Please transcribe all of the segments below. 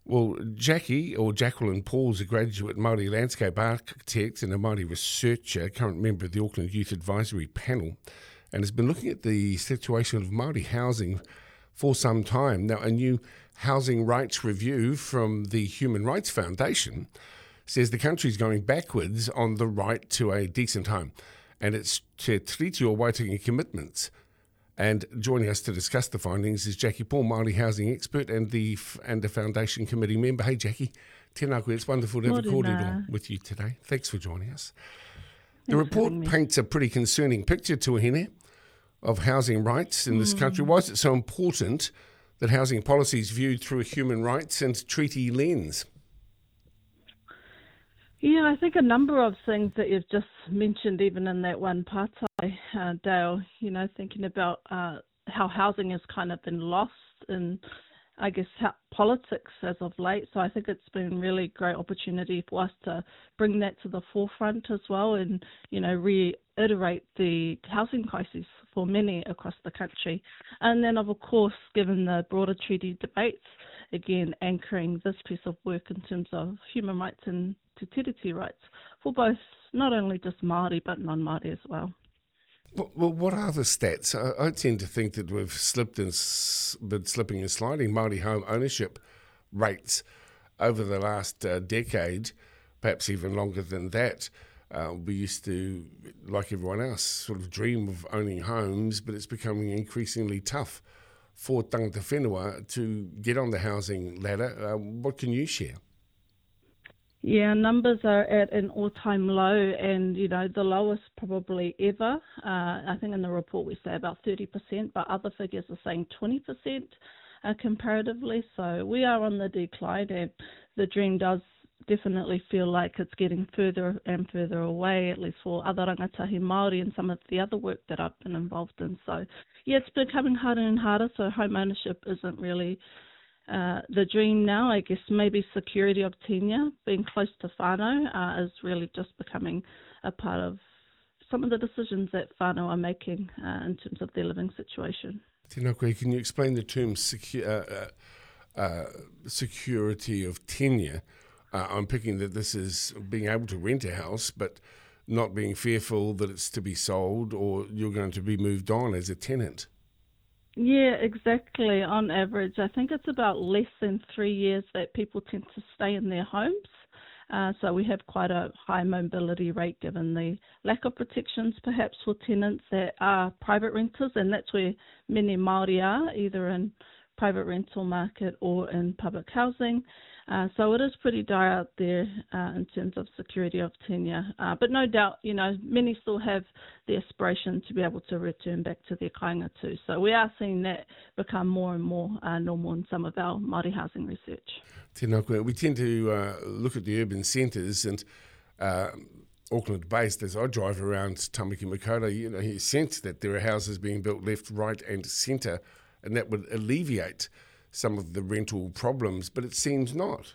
Well, Jackie, or Jacqueline Paul, is a graduate Māori landscape architect and a Māori researcher, current member of the Auckland Youth Advisory Panel, and has been looking at the situation of Māori housing for some time. Now, a new housing rights review from the Human Rights Foundation says the country's going backwards on the right to a decent home and its Te Tiriti o Waitangi commitments. And joining us to discuss the findings is Jackie Paul, Māori housing expert and the Foundation Committee member. Hey, Jackie. Tēnā koe. It's wonderful to have recorded with you today. Thanks for joining us. The report paints a pretty concerning picture, Tuahine, of housing rights in this country. Why is it so important that housing policy is viewed through a human rights and treaty lens? Yeah, I think a number of things that you've just mentioned, even in that one pātai, Dale, thinking about how housing has kind of been lost in, I guess, politics as of late. So I think it's been a really great opportunity for us to bring that to the forefront as well and, reiterate the housing crisis for many across the country. And then, of course, given the broader treaty debates, again, anchoring this piece of work in terms of human rights and Te Tiriti rights for both, not only just Māori, but non-Māori as well. Well, what are the stats? I tend to think that we've been slipping and sliding Māori home ownership rates over the last decade, perhaps even longer than that. We used to, like everyone else, sort of dream of owning homes, but it's becoming increasingly tough for tangata whenua to get on the housing ladder. What can you share? Yeah, numbers are at an all-time low and, the lowest probably ever. I think in the report we say about 30%, but other figures are saying 20% comparatively. So we are on the decline and the dream does definitely feel like it's getting further and further away, at least for other rangatahi Māori and some of the other work that I've been involved in. So, yeah, it's becoming harder and harder, so home ownership isn't really the dream now. I guess maybe security of tenure, being close to whānau, is really just becoming a part of some of the decisions that whānau are making in terms of their living situation. Tēnā koe, can you explain the term security of tenure? I'm picking that this is being able to rent a house, but not being fearful that it's to be sold or you're going to be moved on as a tenant. Yeah, exactly. On average, I think it's about less than 3 years that people tend to stay in their homes. So we have quite a high mobility rate given the lack of protections perhaps for tenants that are private renters, and that's where many Māori are, either in private rental market or in public housing. So it is pretty dire out there in terms of security of tenure. But no doubt, many still have the aspiration to be able to return back to their kāinga too. So we are seeing that become more and more normal in some of our Māori housing research. Tēnā koe. We tend to look at the urban centres and Auckland-based, as I drive around Tamaki Makaurau, you sense that there are houses being built left, right and centre, and that would alleviate some of the rental problems, but it seems not.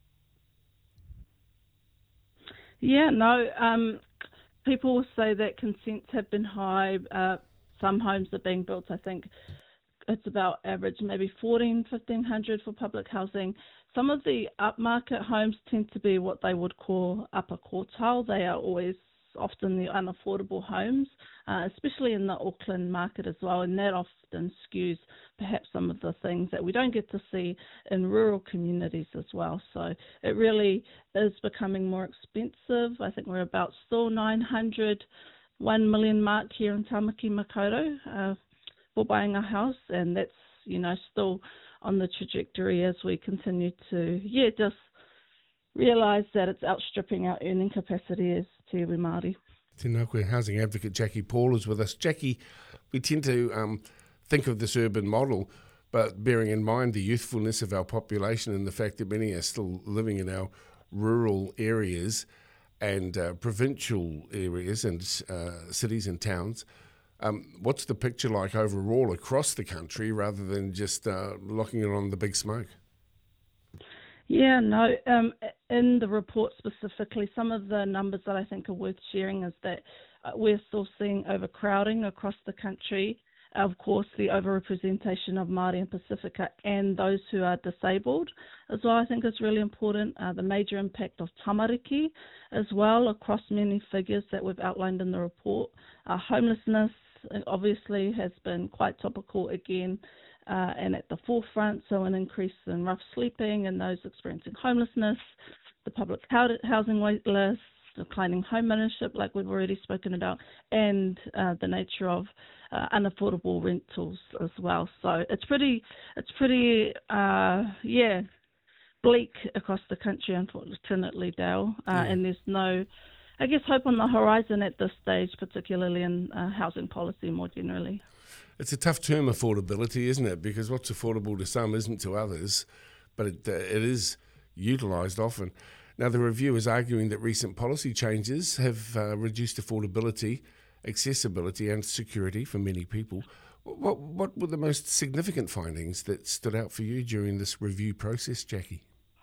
Yeah, no. People will say that consents have been high. Some homes are being built, I think it's about average maybe 1,500 for public housing. Some of the upmarket homes tend to be what they would call upper quartile. They are always often the unaffordable homes, especially in the Auckland market as well, and that often skews perhaps some of the things that we don't get to see in rural communities as well. So it really is becoming more expensive. I think we're about still 900, 1 million mark here in Tamaki Makaurau for buying a house, and that's, still on the trajectory as we continue to, just realise that it's outstripping our earning capacity as te iwi Māori. Tēnā koe, housing advocate Jackie Paul is with us. Jackie, we tend to think of this urban model, but bearing in mind the youthfulness of our population and the fact that many are still living in our rural areas and provincial areas and cities and towns, what's the picture like overall across the country rather than just locking it on the big smoke? Yeah, no, in the report specifically, some of the numbers that I think are worth sharing is that we're still seeing overcrowding across the country. Of course, the overrepresentation of Māori and Pacifica and those who are disabled as well, I think is really important. The major impact of tamariki as well across many figures that we've outlined in the report. Homelessness obviously has been quite topical again and at the forefront, so an increase in rough sleeping and those experiencing homelessness, the public housing wait list, declining home ownership like we've already spoken about, and the nature of unaffordable rentals as well. So it's pretty bleak across the country, unfortunately, Dale, and there's no, I guess, hope on the horizon at this stage, particularly in housing policy more generally. It's a tough term, affordability, isn't it? Because what's affordable to some isn't to others, but it is utilised often. Now, the review is arguing that recent policy changes have reduced affordability, accessibility and security for many people. What were the most significant findings that stood out for you during this review process, Jackie?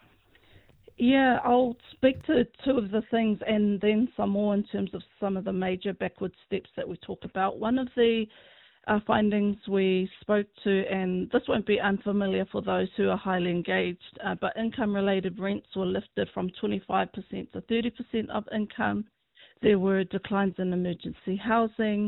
Yeah, I'll speak to two of the things and then some more in terms of some of the major backward steps that we talk about. One of the findings we spoke to, and this won't be unfamiliar for those who are highly engaged, but income-related rents were lifted from 25% to 30% of income. There were declines in emergency housing.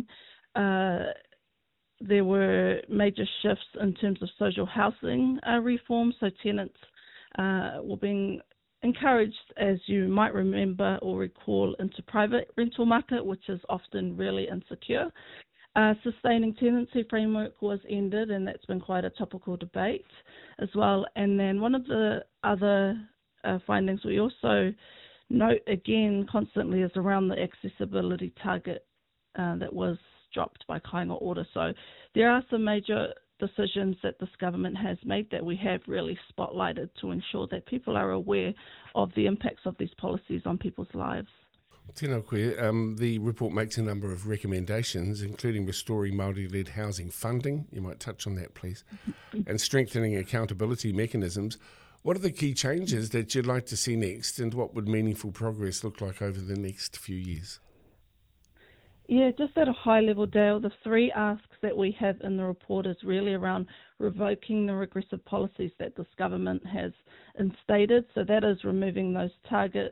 There were major shifts in terms of social housing reform, so tenants were being encouraged, as you might remember or recall, into private rental market, which is often really insecure. Sustaining tenancy framework was ended, and that's been quite a topical debate as well. And then one of the other findings we also note again constantly is around the accessibility target that was dropped by Kāinga Order. So there are some major decisions that this government has made that we have really spotlighted to ensure that people are aware of the impacts of these policies on people's lives. Tēnā koe. The report makes a number of recommendations, including restoring Māori-led housing funding. You might touch on that, please. And strengthening accountability mechanisms. What are the key changes that you'd like to see next, and what would meaningful progress look like over the next few years? Yeah, just at a high level, Dale, the three asks that we have in the report is really around revoking the regressive policies that this government has instated. So that is removing those targets,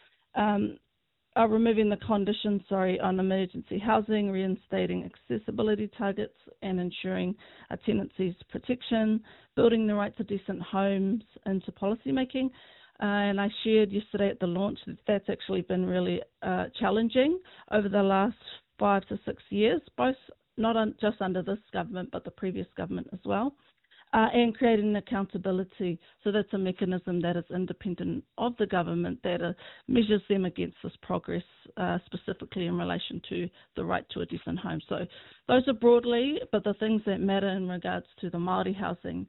removing the conditions, on emergency housing, reinstating accessibility targets and ensuring tenancies protection, building the right to decent homes into policy making. And I shared yesterday at the launch that that's actually been really challenging over the last 5 to 6 years, both not just under this government but the previous government as well. And creating accountability. So that's a mechanism that is independent of the government that measures them against this progress, specifically in relation to the right to a decent home. So those are broadly, but the things that matter in regards to the Māori housing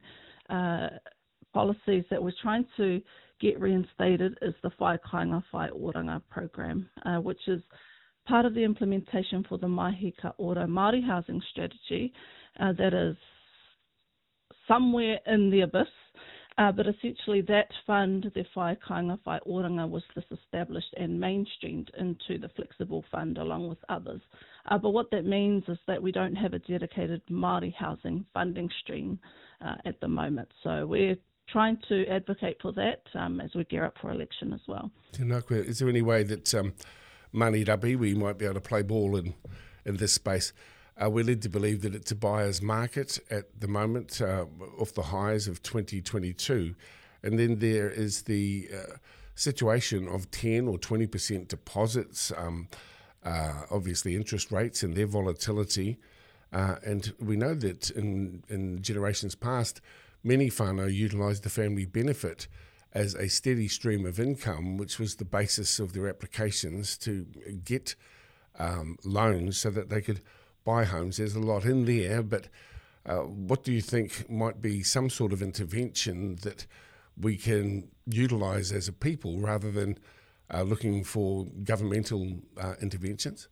policies that we're trying to get reinstated is the Whai Kāinga Whai Oranga program, which is part of the implementation for the Mahi Ka Ora Māori housing strategy that is somewhere in the abyss, but essentially that fund, the Whai Kāinga Whai Oranga, was disestablished and mainstreamed into the flexible fund along with others. But what that means is that we don't have a dedicated Māori housing funding stream at the moment. So we're trying to advocate for that as we gear up for election as well. Is there any way that Mani Rabi, we might be able to play ball in this space? We're led to believe that it's a buyer's market at the moment, off the highs of 2022. And then there is the situation of 10 or 20% deposits, obviously interest rates and their volatility. And we know that in generations past, many whānau utilised the family benefit as a steady stream of income, which was the basis of their applications to get loans so that they could buy homes. There's a lot in there, but what do you think might be some sort of intervention that we can utilise as a people rather than looking for governmental interventions?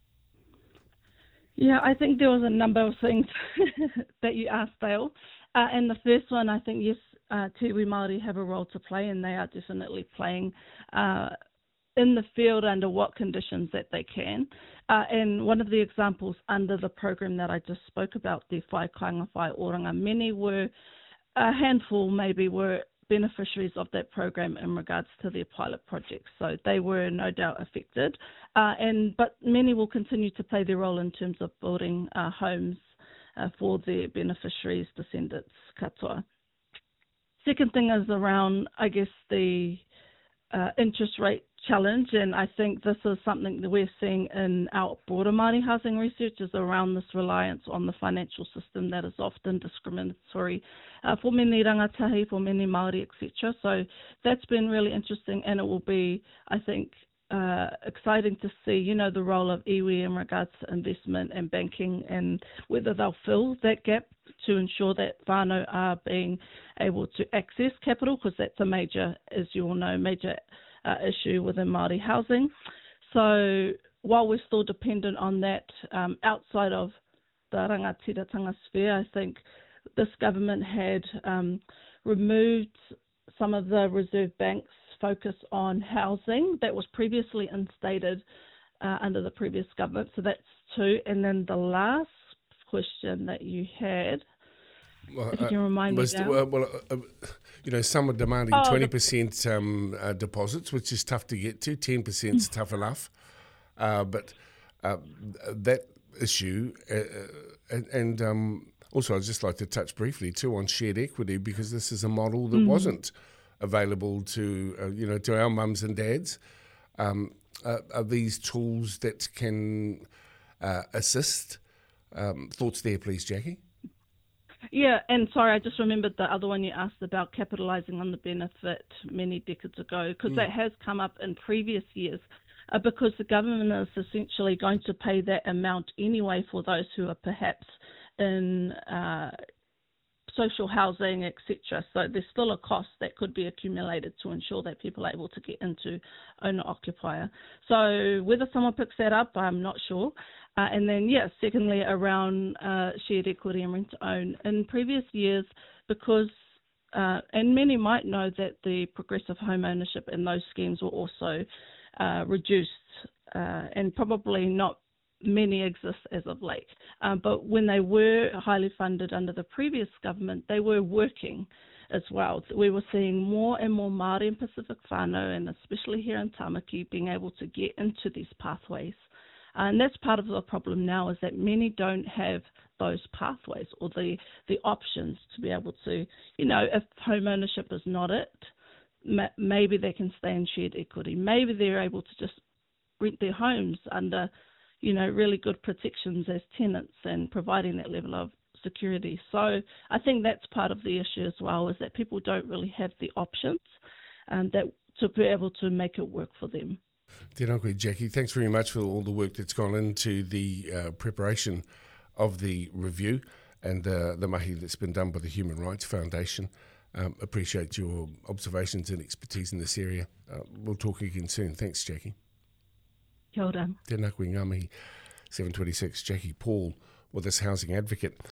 Yeah, I think there was a number of things that you asked, Dale. And the first one, I think, yes, Tiwi Māori have a role to play, and they are definitely playing in the field under what conditions that they can. And one of the examples under the program that I just spoke about, the Whai Kāinga Whai Oranga, many were, a handful maybe were beneficiaries of that program in regards to their pilot projects. So they were no doubt affected. But many will continue to play their role in terms of building homes for their beneficiaries, descendants, katoa. Second thing is around, I guess, the interest rate challenge, and I think this is something that we're seeing in our broader Māori housing research, is around this reliance on the financial system that is often discriminatory for many rangatahi, for many Māori, etc. So that's been really interesting, and it will be, I think, exciting to see, the role of iwi in regards to investment and banking, and whether they'll fill that gap to ensure that whānau are being able to access capital, because that's a major, as you all know, major issue within Māori housing. So while we're still dependent on that, outside of the rangatiratanga sphere, I think this government had removed some of the Reserve Bank's focus on housing that was previously instated under the previous government. So that's two. And then the last question that you had, if you can remind me now. Some are demanding 20% deposits, which is tough to get to. 10% is tough enough. But that issue, and also I'd just like to touch briefly too on shared equity, because this is a model that wasn't available to to our mums and dads. Are these tools that can assist? Thoughts there, please, Jackie? Yeah, and sorry, I just remembered the other one you asked about capitalising on the benefit many decades ago, because that has come up in previous years, because the government is essentially going to pay that amount anyway for those who are perhaps in social housing, etc. So there's still a cost that could be accumulated to ensure that people are able to get into owner-occupier. So whether someone picks that up, I'm not sure. And then, secondly, around shared equity and rent-to-own. In previous years, because, and many might know that the progressive home ownership in those schemes were also reduced, and probably not many exist as of late. But when they were highly funded under the previous government, they were working as well. We were seeing more and more Māori and Pacific whānau, and especially here in Tamaki, being able to get into these pathways. And that's part of the problem now, is that many don't have those pathways or the options to be able to, if home ownership is not it, maybe they can stay in shared equity. Maybe they're able to just rent their homes under, really good protections as tenants and providing that level of security. So I think that's part of the issue as well, is that people don't really have the options that to be able to make it work for them. Tēnā koe, Jackie. Thanks very much for all the work that's gone into the preparation of the review and the mahi that's been done by the Human Rights Foundation. Appreciate your observations and expertise in this area. We'll talk again soon. Thanks, Jackie. Kia ora. Tēnā koe ngā mihi. 7:26, Jackie Paul with this housing advocate.